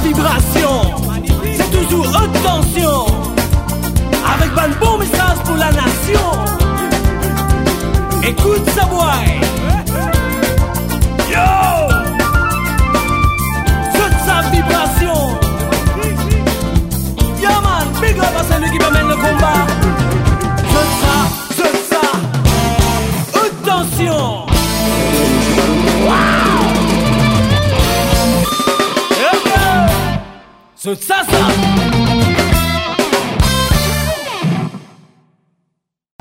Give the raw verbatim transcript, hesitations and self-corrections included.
vibration, c'est toujours haute tension. Avec un bon message pour la nation. Écoute ça, boy. Yo! Toute sa vibration. Yeah man, big up à celui qui m'amène le combat. Toute ça, toute ça. Haute tension. Wow! Okay. Toute ça, ça.